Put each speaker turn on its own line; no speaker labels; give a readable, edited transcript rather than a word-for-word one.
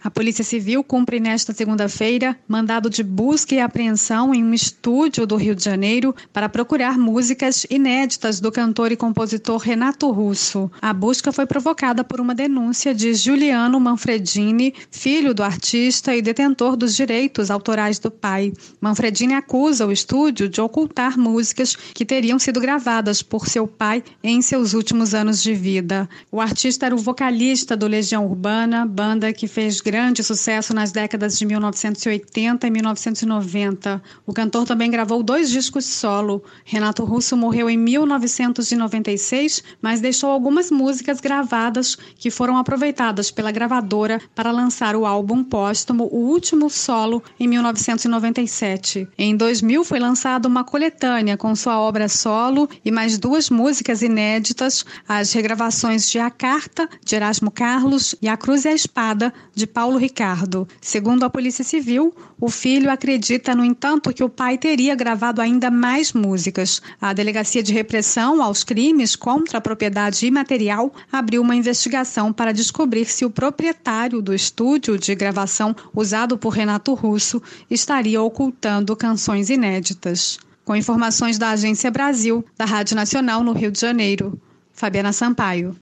A Polícia Civil cumpre nesta segunda-feira mandado de busca e apreensão em um estúdio do Rio de Janeiro para procurar músicas inéditas do cantor e compositor Renato Russo. A busca foi provocada por uma denúncia de Giuliano Manfredini, filho do artista e detentor dos direitos autorais do pai. Manfredini acusa o estúdio de ocultar músicas que teriam sido gravadas por seu pai em seus últimos anos de vida. O artista era o vocalista do Legião Urbana, banda que fez grande sucesso nas décadas de 1980 e 1990. O cantor também gravou 2 discos solo. Renato Russo morreu em 1996, mas deixou algumas músicas gravadas que foram aproveitadas pela gravadora para lançar o álbum póstumo O Último Solo em 1997. Em 2000 foi lançada uma coletânea com sua obra solo e mais 2 músicas inéditas, as regravações de A Carta, de Erasmo Carlos, e A Cruz e a Espada, de Paulo Ricardo. Segundo a Polícia Civil, o filho acredita, no entanto, que o pai teria gravado ainda mais músicas. A Delegacia de Repressão aos Crimes contra a Propriedade Imaterial abriu uma investigação para descobrir se o proprietário do estúdio de gravação usado por Renato Russo estaria ocultando canções inéditas. Com informações da Agência Brasil, da Rádio Nacional no Rio de Janeiro. Fabiana Sampaio.